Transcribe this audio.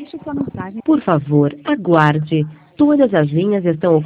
Deixe sua mensagem. Por favor, aguarde. Todas as linhas estão